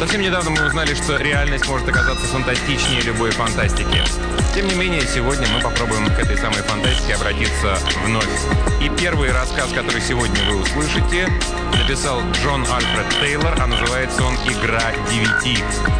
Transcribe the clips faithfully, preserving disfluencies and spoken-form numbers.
Совсем недавно мы узнали, что реальность может оказаться фантастичнее любой фантастики. Тем не менее, сегодня мы попробуем к этой самой фантастике обратиться вновь. И первый рассказ, который сегодня вы услышите, написал Джон Альфред Тейлор, а называется он «Игра девяти».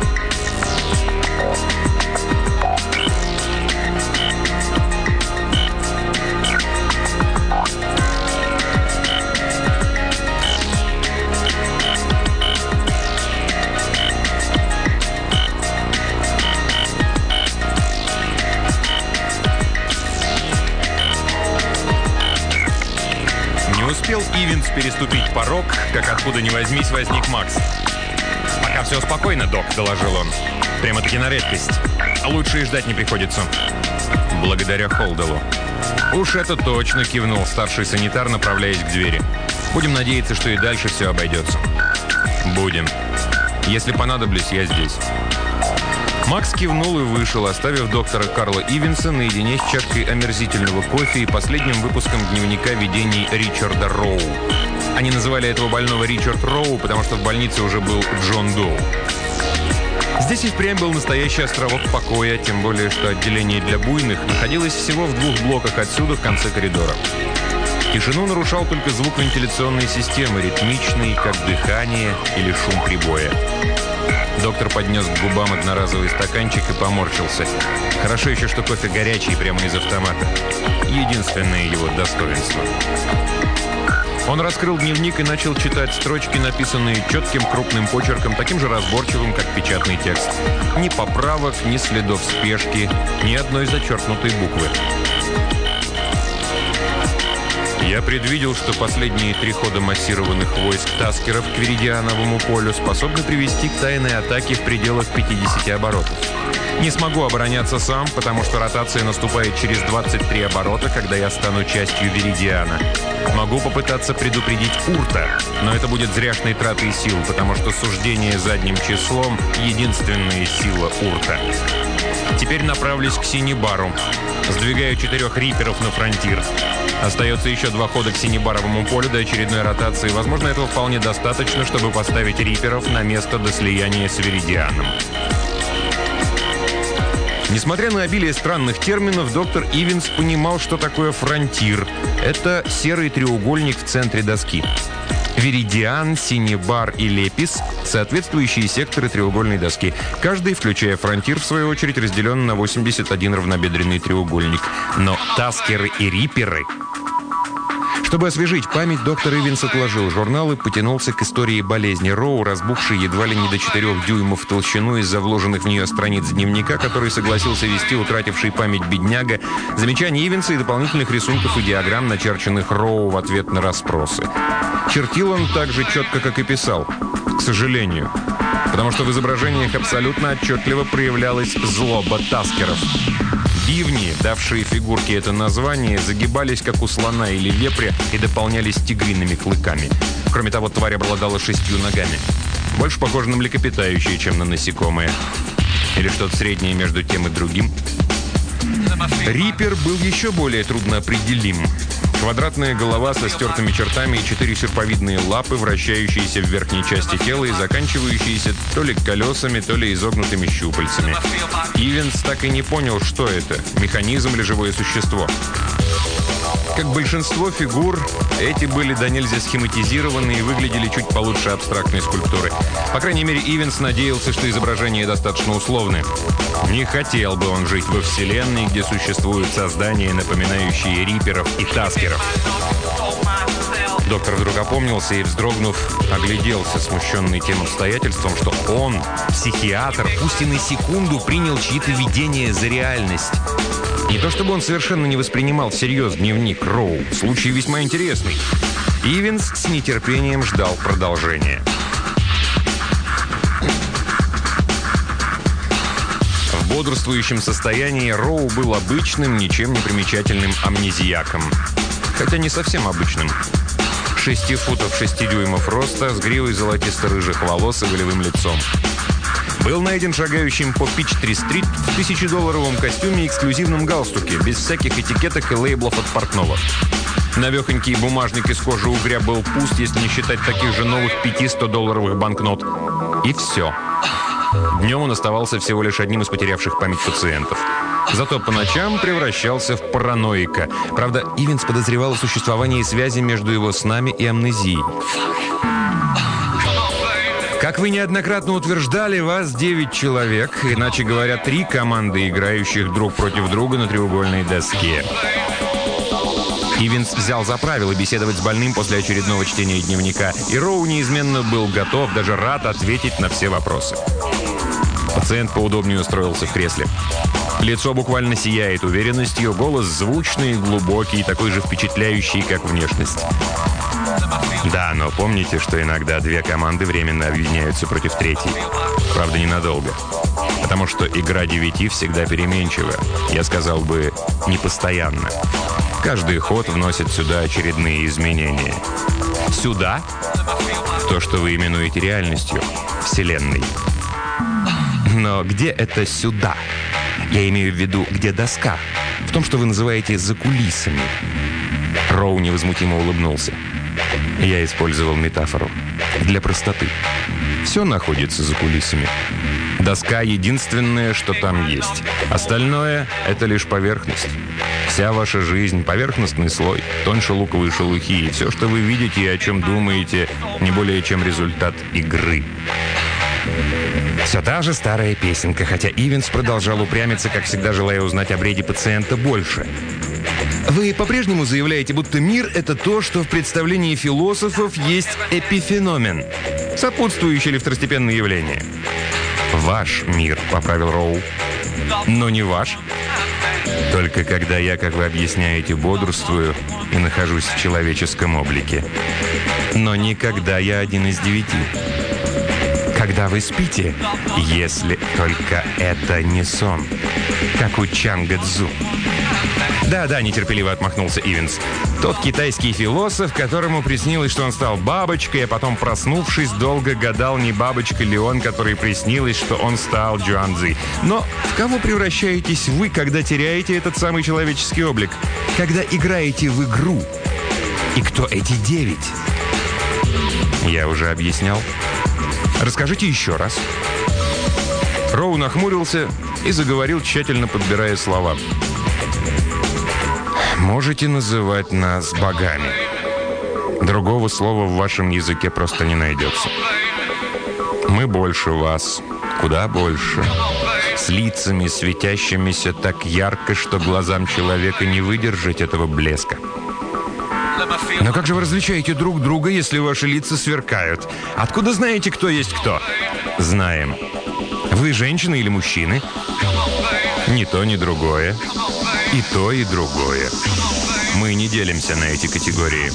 Не успел Ивенс переступить порог, как откуда ни возьмись возник Макс. «Пока все спокойно, док», — доложил он. «Прямо-таки на редкость. А лучше и ждать не приходится». «Благодаря Холделу». «Уж это точно», — кивнул старший санитар, направляясь к двери. «Будем надеяться, что и дальше все обойдется». «Будем. Если понадоблюсь, я здесь». Макс кивнул и вышел, оставив доктора Карла Ивенса наедине с чашкой омерзительного кофе и последним выпуском дневника видений Ричарда Роу. Они называли этого больного Ричард Роу, потому что в больнице уже был Джон Доу. Здесь и впрямь был настоящий островок покоя, тем более, что отделение для буйных находилось всего в двух блоках отсюда, в конце коридора. Тишину нарушал только звук вентиляционной системы, ритмичный, как дыхание или шум прибоя. Доктор поднес к губам одноразовый стаканчик и поморщился. Хорошо еще, что кофе горячий прямо из автомата. Единственное его достоинство. Он раскрыл дневник и начал читать строчки, написанные четким крупным почерком, таким же разборчивым, как печатный текст. Ни поправок, ни следов спешки, ни одной зачеркнутой буквы. Я предвидел, что последние три хода массированных войск Таскеров к Веридиановому полю способны привести к тайной атаке в пределах пятидесяти оборотов. Не смогу обороняться сам, потому что ротация наступает через двадцать три оборота, когда я стану частью Веридиана. Могу попытаться предупредить Урта, но это будет зряшной тратой сил, потому что суждение задним числом — единственная сила Урта. Теперь направлюсь к Синебару. Сдвигаю четырех риперов на фронтир. Остается еще два хода к Синебаровому полю до очередной ротации. Возможно, этого вполне достаточно, чтобы поставить риперов на место до слияния с Веридианом. Несмотря на обилие странных терминов, доктор Ивенс понимал, что такое фронтир. Это серый треугольник в центре доски. Веридиан, Синебар и Лепис — соответствующие секторы треугольной доски. Каждый, включая фронтир, в свою очередь, разделен на восемьдесят один равнобедренный треугольник. Но таскеры и риперы... Чтобы освежить память, доктор Ивенс отложил журнал и потянулся к истории болезни Роу, разбухшей едва ли не до четырех дюймов в толщину из-за вложенных в нее страниц дневника, который согласился вести утративший память бедняга, замечаний Ивенса и дополнительных рисунков и диаграмм, начерченных Роу в ответ на расспросы. Чертил он так же четко, как и писал. К сожалению. Потому что в изображениях абсолютно отчетливо проявлялась злоба таскеров. Бивни, давшие фигурке это название, загибались, как у слона или вепря, и дополнялись тигриными клыками. Кроме того, тварь обладала шестью ногами. Больше похоже на млекопитающие, чем на насекомые. Или что-то среднее между тем и другим. Рипер был еще более трудноопределим. Квадратная голова со стертыми чертами и четыре серповидные лапы, вращающиеся в верхней части тела и заканчивающиеся то ли колесами, то ли изогнутыми щупальцами. Ивенс так и не понял, что это – механизм или живое существо. Как большинство фигур, эти были до нельзя схематизированы и выглядели чуть получше абстрактной скульптуры. По крайней мере, Ивенс надеялся, что изображения достаточно условны. Не хотел бы он жить во вселенной, где существуют создания, напоминающие риперов и таскеров. Доктор вдруг опомнился и, вздрогнув, огляделся, смущенный тем обстоятельством, что он, психиатр, пусть и на секунду принял чьи-то видения за реальность. Не то чтобы он совершенно не воспринимал всерьез дневник Роу. Случай весьма интересный. Ивенс с нетерпением ждал продолжения. В бодрствующем состоянии Роу был обычным, ничем не примечательным амнезиаком. Хотя не совсем обычным. Шести футов шести дюймов роста, с гривой золотисто-рыжих волос и волевым лицом. Был найден шагающим по Пич-три-стрит в тысячедолларовом костюме и эксклюзивном галстуке, без всяких этикеток и лейблов от портного. Навехонький бумажник из кожи угря был пуст, если не считать таких же новых пяти-стодолларовых банкнот. И все. Днем он оставался всего лишь одним из потерявших память пациентов. Зато по ночам превращался в параноика. Правда, Ивенс подозревал о существовании связи между его снами и амнезией. Как вы неоднократно утверждали, вас девять человек, иначе говоря, три команды, играющих друг против друга на треугольной доске. Ивенс взял за правило беседовать с больным после очередного чтения дневника, и Роу неизменно был готов, даже рад ответить на все вопросы. Пациент поудобнее устроился в кресле. Лицо буквально сияет уверенностью, голос звучный, глубокий, такой же впечатляющий, как внешность. Да, но помните, что иногда две команды временно объединяются против третьей. Правда, ненадолго. Потому что игра девяти всегда переменчива. Я сказал бы, непостоянно. Каждый ход вносит сюда очередные изменения. Сюда? То, что вы именуете реальностью, Вселенной. Но где это «сюда»? Я имею в виду, где доска? В том, что вы называете «за кулисами». Роу невозмутимо улыбнулся. Я использовал метафору. Для простоты. Все находится за кулисами. Доска — единственное, что там есть. Остальное — это лишь поверхность. Вся ваша жизнь — поверхностный слой, тоньше луковой шелухи. И все, что вы видите и о чем думаете, не более чем результат игры. Все та же старая песенка, хотя Ивенс продолжал упрямиться, как всегда желая узнать о бреде пациента больше. Вы по-прежнему заявляете, будто мир — это то, что в представлении философов есть эпифеномен, сопутствующее или второстепенное явление. «Ваш мир», — поправил Роу. «Но не ваш. Только когда я, как вы объясняете, бодрствую и нахожусь в человеческом облике. Но никогда я один из девяти. Когда вы спите, если только это не сон, как у Чанга Цзу». «Да-да», — нетерпеливо отмахнулся Ивенс. «Тот китайский философ, которому приснилось, что он стал бабочкой, а потом, проснувшись, долго гадал, не бабочка ли он, которой приснилось, что он стал Джуанцзи. Но в кого превращаетесь вы, когда теряете этот самый человеческий облик? Когда играете в игру? И кто эти девять?» «Я уже объяснял. Расскажите еще раз». Роу нахмурился и заговорил, тщательно подбирая слова. «Можете называть нас богами. Другого слова в вашем языке просто не найдется. Мы больше вас, куда больше. С лицами, светящимися так ярко, что глазам человека не выдержать этого блеска. Но как же вы различаете друг друга, если ваши лица сверкают? Откуда знаете, кто есть кто?» «Знаем. Вы женщины или мужчины?» «Ни то, ни другое. И то, и другое. Мы не делимся на эти категории».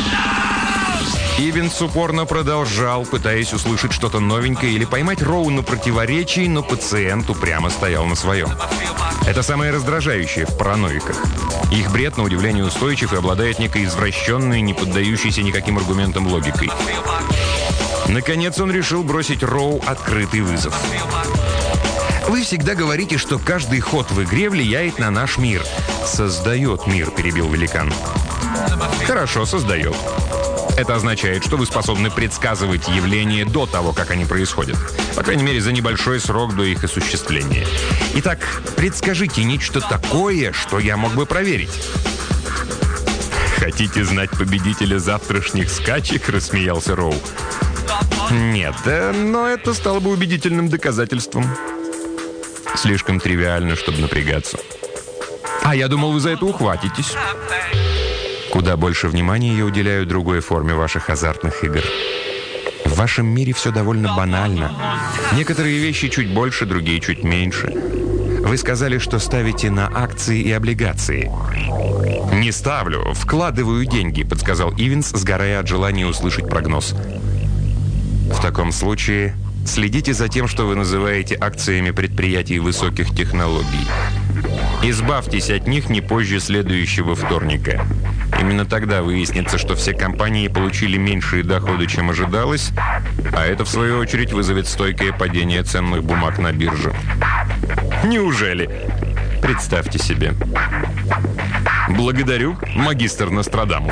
Ивенс упорно продолжал, пытаясь услышать что-то новенькое или поймать Роу на противоречии, но пациент упрямо стоял на своем. Это самое раздражающее в параноиках. Их бред, на удивление, устойчив и обладает некой извращенной, не поддающейся никаким аргументам логикой. Наконец он решил бросить Роу открытый вызов. «Вы всегда говорите, что каждый ход в игре влияет на наш мир». «Создает мир», — перебил великан. «Хорошо, создает. Это означает, что вы способны предсказывать явления до того, как они происходят. По крайней мере, за небольшой срок до их осуществления. Итак, предскажите нечто такое, что я мог бы проверить». «Хотите знать победителя завтрашних скачек?» — рассмеялся Роу. «Нет, но это стало бы убедительным доказательством». «Слишком тривиально, чтобы напрягаться». «А я думал, вы за это ухватитесь». «Куда больше внимания я уделяю другой форме ваших азартных игр. В вашем мире все довольно банально. Некоторые вещи чуть больше, другие чуть меньше. Вы сказали, что ставите на акции и облигации». «Не ставлю, вкладываю деньги», — подсказал Ивенс, сгорая от желания услышать прогноз. «В таком случае следите за тем, что вы называете акциями предприятий высоких технологий. Избавьтесь от них не позже следующего вторника. Именно тогда выяснится, что все компании получили меньшие доходы, чем ожидалось, а это, в свою очередь, вызовет стойкое падение ценных бумаг на бирже». «Неужели?» «Представьте себе». «Благодарю, магистр Нострадамус».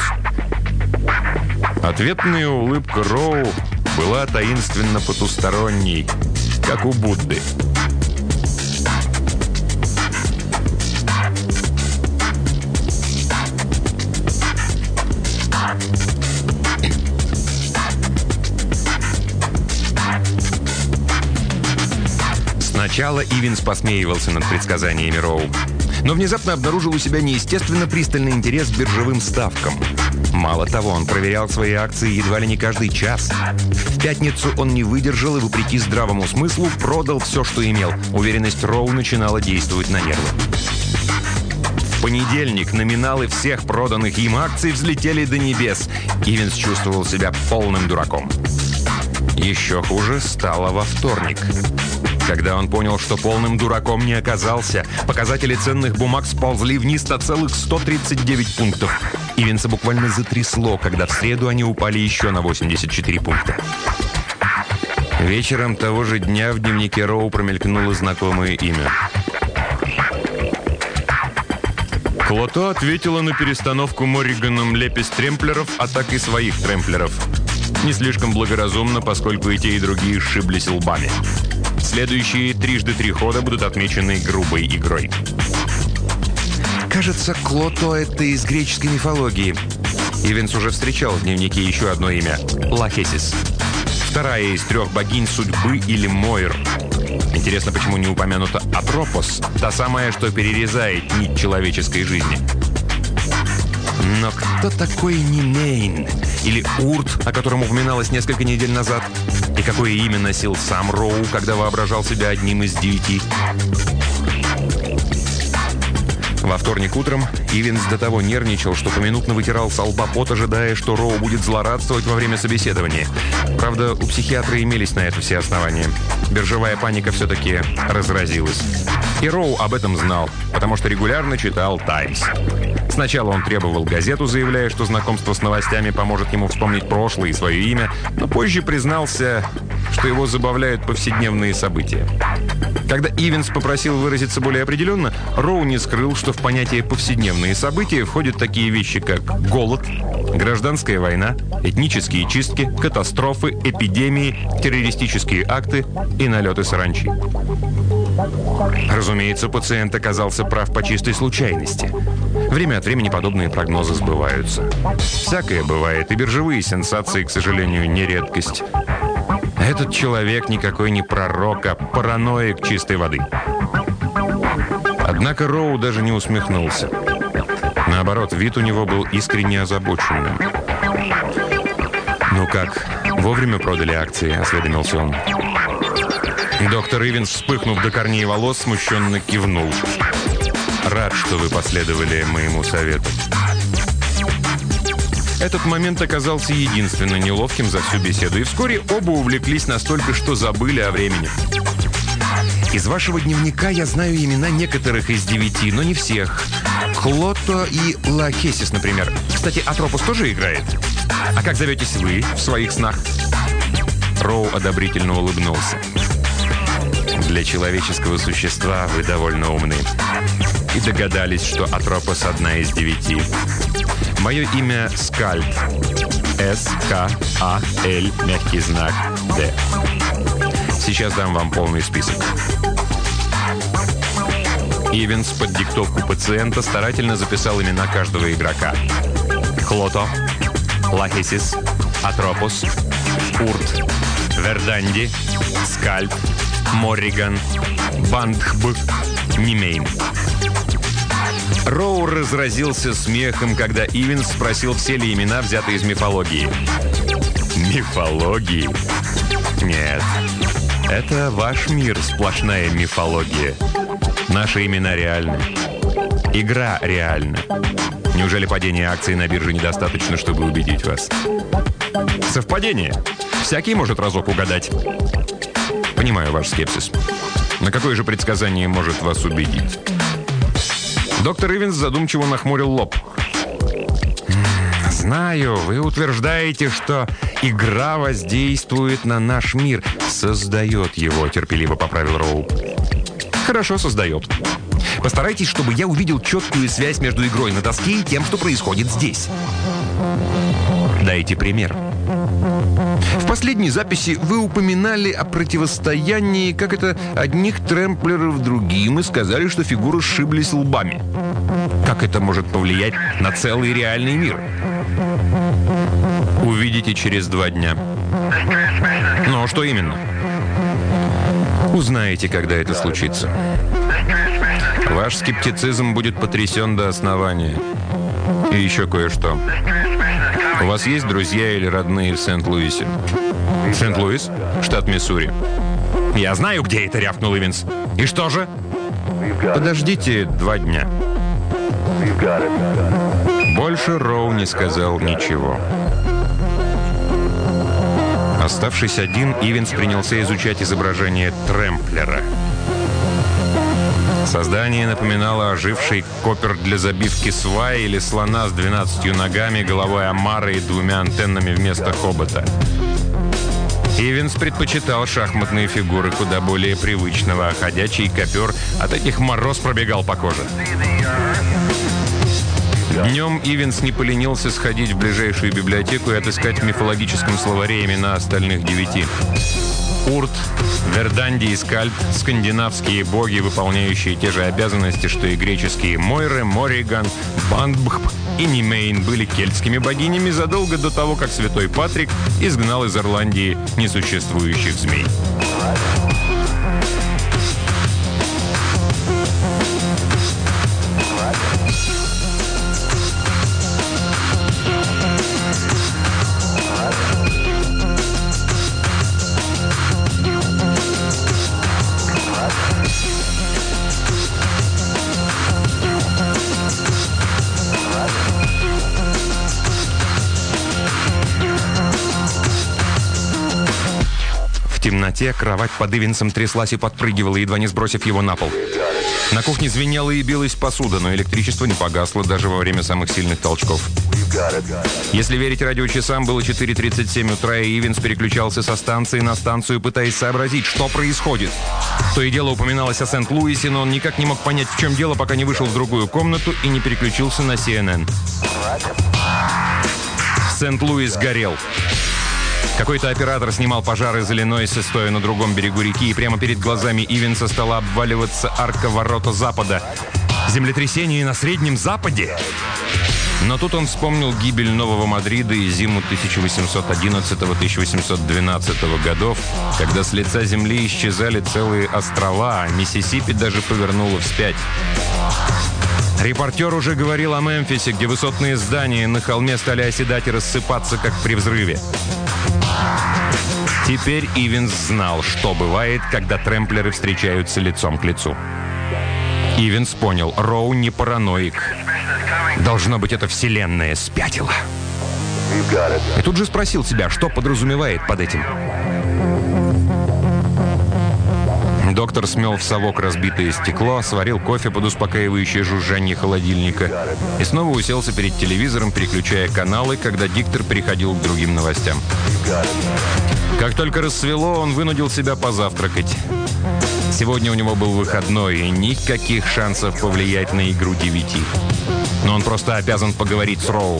Ответная улыбка Роу была таинственно потусторонней. как у Будды. Сначала Ивенс посмеивался над предсказаниями Роу, но внезапно обнаружил у себя неестественно пристальный интерес к биржевым ставкам. Мало того, он проверял свои акции едва ли не каждый час. В пятницу он не выдержал и, вопреки здравому смыслу, продал все, что имел. Уверенность Роу начинала действовать на нервы. В понедельник номиналы всех проданных им акций взлетели до небес. Ивенс чувствовал себя полным дураком. Еще хуже стало во вторник. Когда он понял, что полным дураком не оказался, показатели ценных бумаг сползли вниз на целых сто тридцать девять пунктов. Ивенса буквально затрясло, когда в среду они упали еще на восемьдесят четыре пункта. Вечером того же дня в дневнике Роу промелькнуло знакомое имя. Клото ответила на перестановку Морриганом Лепис тремплеров атакой своих тремплеров. Не слишком благоразумно, поскольку и те, и другие сшиблись лбами. Следующие трижды три хода будут отмечены грубой игрой. Кажется, Клото — это из греческой мифологии. Ивенс уже встречал в дневнике еще одно имя — Лахесис. Вторая из трех богинь судьбы или Мойр. Интересно, почему не упомянута Атропос, та самая, что перерезает нить человеческой жизни. Но кто такой Нинейн? Или Урт, о котором упоминалось несколько недель назад? И какое имя носил сам Роу, когда воображал себя одним из девяти? Во вторник утром Ивенс до того нервничал, что поминутно вытирал со лба пот, ожидая, что Роу будет злорадствовать во время собеседования. Правда, у психиатра имелись на это все основания. Биржевая паника все-таки разразилась. И Роу об этом знал, потому что регулярно читал «Таймс». Сначала он требовал газету, заявляя, что знакомство с новостями поможет ему вспомнить прошлое и свое имя, но позже признался, что его забавляют повседневные события. Когда Ивенс попросил выразиться более определенно, Роу не скрыл, что в понятие «повседневные события» входят такие вещи, как голод, гражданская война, этнические чистки, катастрофы, эпидемии, террористические акты и налеты саранчи. Разумеется, пациент оказался прав по чистой случайности. Время от времени подобные прогнозы сбываются. Всякое бывает, и биржевые сенсации, к сожалению, не редкость. Этот человек никакой не пророк, а параноик чистой воды. Однако Роу даже не усмехнулся. Наоборот, вид у него был искренне озабоченным. «Ну как, вовремя продали акции?» — осведомился он. Доктор Ивенс, вспыхнув до корней волос, смущенно кивнул. «Рад, что вы последовали моему совету». Этот момент оказался единственно неловким за всю беседу, и вскоре оба увлеклись настолько, что забыли о времени. «Из вашего дневника я знаю имена некоторых из девяти, но не всех. Клото и Лахесис, например. Кстати, Атропос тоже играет? А как зоветесь вы в своих снах?» Роу одобрительно улыбнулся. «Для человеческого существа вы довольно умны. И догадались, что Атропос одна из девяти. Мое имя Скальд. С К А Л, мягкий знак, Д. Сейчас дам вам полный список». Ивенс под диктовку пациента старательно записал имена каждого игрока. Клото, Лахесис, Атропос, Урт, Верданди, Скальд, Морриган, Бандхб, Нимейн. Роу разразился смехом, когда Ивенс спросил, все ли имена взяты из мифологии. Мифологии? Нет. Это ваш мир, сплошная мифология. Наши имена реальны. Игра реальна. Неужели падение акций на бирже недостаточно, чтобы убедить вас? Совпадение. Всякий может разок угадать. Понимаю ваш скепсис. Но какое же предсказание может вас убедить? Доктор Ивенс задумчиво нахмурил лоб. «Знаю, вы утверждаете, что игра воздействует на наш мир. Создает его», — терпеливо поправил Роу. «Хорошо, создает. Постарайтесь, чтобы я увидел четкую связь между игрой на доске и тем, что происходит здесь. Дайте пример». В В последней записи вы упоминали о противостоянии, как это, одних Трэмплеров другим, и сказали, что фигуры сшиблись лбами. Как это может повлиять на целый реальный мир? Увидите через два дня. Но что именно? Узнаете, когда это случится. Ваш скептицизм будет потрясен до основания. И еще кое-что. У вас есть друзья или родные в Сент-Луисе? Сент-Луис? Штат Миссури. Я знаю, где это, рявкнул Ивинс. И что же? Подождите два дня. Больше Роу не сказал ничего. Оставшись один, Ивинс принялся изучать изображение Трэмплера. Создание напоминало оживший копер для забивки сваи или слона с двенадцатью ногами, головой омара и двумя антеннами вместо хобота. Ивинс предпочитал шахматные фигуры куда более привычного, а ходячий копер от этих мороз пробегал по коже. Днем Ивинс не поленился сходить в ближайшую библиотеку и отыскать в мифологическом словаре имена остальных девяти. Урт, Верданди и Скальд – скандинавские боги, выполняющие те же обязанности, что и греческие Мойры, Мориган, Бандбхп и Нимейн были кельтскими богинями задолго до того, как святой Патрик изгнал из Ирландии несуществующих змей. В темноте кровать под Ивинсом тряслась и подпрыгивала, едва не сбросив его на пол. На кухне звенела и билась посуда, но электричество не погасло даже во время самых сильных толчков. Если верить радиочасам, было четыре тридцать семь утра, и Ивинс переключался со станции на станцию, пытаясь сообразить, что происходит. То и дело упоминалось о Сент-Луисе, но он никак не мог понять, в чем дело, пока не вышел в другую комнату и не переключился на си эн эн. Сент-Луис горел. Какой-то оператор снимал пожар из Иллинойса, стоя на другом берегу реки, и прямо перед глазами Ивинса стала обваливаться арка ворота Запада. Землетрясение на Среднем Западе? Но тут он вспомнил гибель Нового Мадрида и зиму тысяча восемьсот одиннадцатого — тысяча восемьсот двенадцатого годов, когда с лица земли исчезали целые острова, а Миссисипи даже повернуло вспять. Репортер уже говорил о Мемфисе, где высотные здания на холме стали оседать и рассыпаться, как при взрыве. Теперь Ивинс знал, что бывает, когда трэмплеры встречаются лицом к лицу. Ивинс понял, Роу не параноик. Должно быть, эта вселенная спятила. И тут же спросил себя, что подразумевает под этим. Доктор смел в совок разбитое стекло, сварил кофе под успокаивающее жужжание холодильника и снова уселся перед телевизором, переключая каналы, когда диктор переходил к другим новостям. Как только рассвело, он вынудил себя позавтракать. Сегодня у него был выходной, и никаких шансов повлиять на игру девяти. Но он просто обязан поговорить с Роу.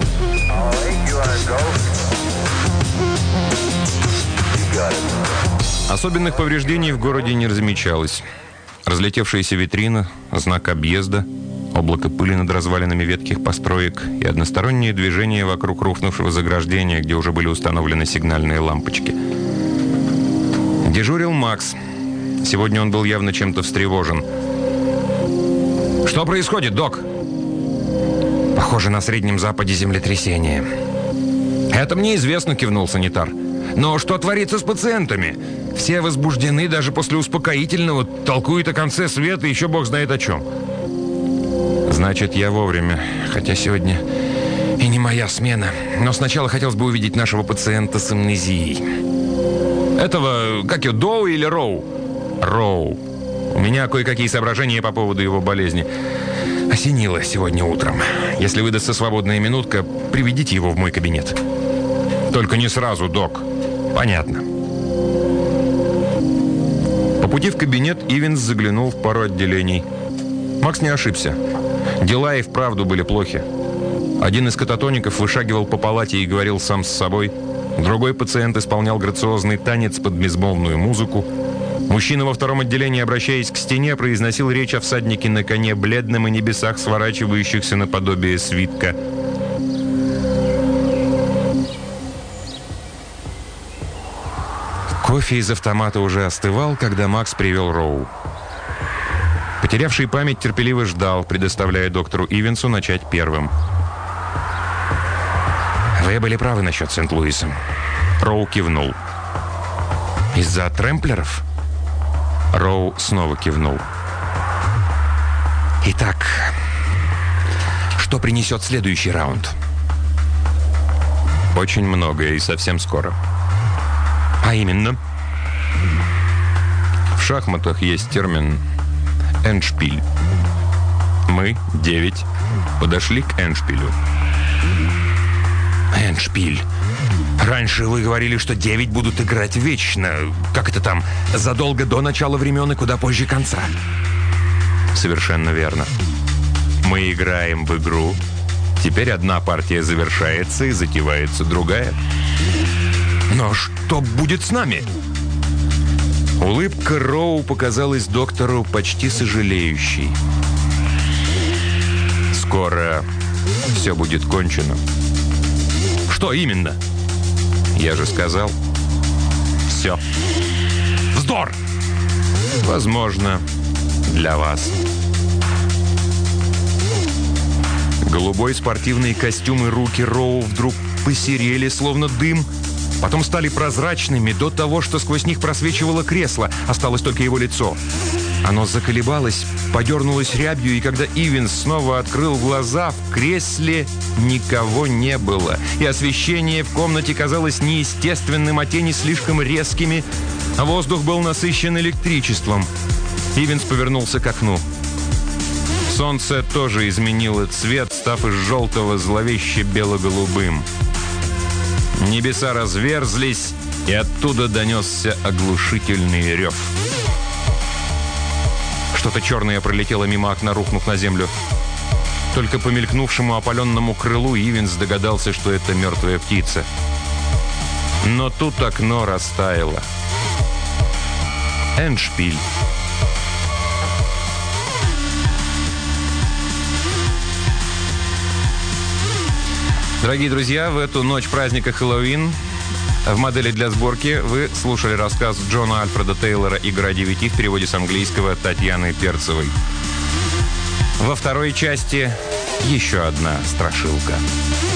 Особенных повреждений в городе не размечалось. Разлетевшаяся витрина, знак объезда, облако пыли над развалинами ветхих построек и одностороннее движение вокруг рухнувшего заграждения, где уже были установлены сигнальные лампочки. Дежурил Макс. Сегодня он был явно чем-то встревожен. «Что происходит, док?» «Похоже, на Среднем Западе землетрясение». «Это мне известно», — кивнул санитар. «Но что творится с пациентами? Все возбуждены даже после успокоительного, толкуют о конце света, еще бог знает о чем». «Значит, я вовремя, хотя сегодня и не моя смена. Но сначала хотелось бы увидеть нашего пациента с амнезией». «Этого, как его, Доу или Роу?» «Роу. У меня кое-какие соображения по поводу его болезни. Осенило сегодня утром. Если выдастся свободная минутка, приведите его в мой кабинет». «Только не сразу, док». «Понятно». По пути в кабинет Ивинс заглянул в пару отделений. Макс не ошибся. Дела и вправду были плохи. Один из кататоников вышагивал по палате и говорил сам с собой. Другой пациент исполнял грациозный танец под безмолвную музыку. Мужчина во втором отделении, обращаясь к стене, произносил речь о всаднике на коне, бледном и небесах, сворачивающихся наподобие свитка. Кофе из автомата уже остывал, когда Макс привел Роу. Потерявший память терпеливо ждал, предоставляя доктору Ивенсу начать первым. «Вы были правы насчет Сент-Луиса». Роу кивнул. «Из-за трэмплеров?» Роу снова кивнул. «Итак, что принесет следующий раунд?» «Очень многое и совсем скоро». «А именно?» «В шахматах есть термин «эндшпиль». Мы, девять, подошли к эндшпилю». «Эндшпиль. Раньше вы говорили, что девять будут играть вечно. Как это там? Задолго до начала времен и куда позже конца». «Совершенно верно. Мы играем в игру. Теперь одна партия завершается и затевается другая». «Но что будет с нами?» Улыбка Роу показалась доктору почти сожалеющей. «Скоро все будет кончено». «Что именно?» «Я же сказал, все». «Вздор!» «Возможно, для вас». Голубой спортивный костюм и руки Роу вдруг посерели, словно дым. Потом стали прозрачными до того, что сквозь них просвечивало кресло. Осталось только его лицо. Оно заколебалось, подернулось рябью, и когда Ивенс снова открыл глаза, в кресле никого не было. И освещение в комнате казалось неестественным, а тени слишком резкими, а воздух был насыщен электричеством. Ивенс повернулся к окну. Солнце тоже изменило цвет, став из желтого зловеще бело-голубым. Небеса разверзлись, и оттуда донесся оглушительный рев. Что-то черное пролетело мимо окна, рухнув на землю. Только по мелькнувшему опаленному крылу Ивенс догадался, что это мертвая птица. Но тут окно растаяло. Эндшпиль. Дорогие друзья, в эту ночь праздника Хэллоуин в модели для сборки вы слушали рассказ Джона Альфреда Тейлора «Игра девяти» в переводе с английского Татьяны Перцевой. Во второй части еще одна страшилка.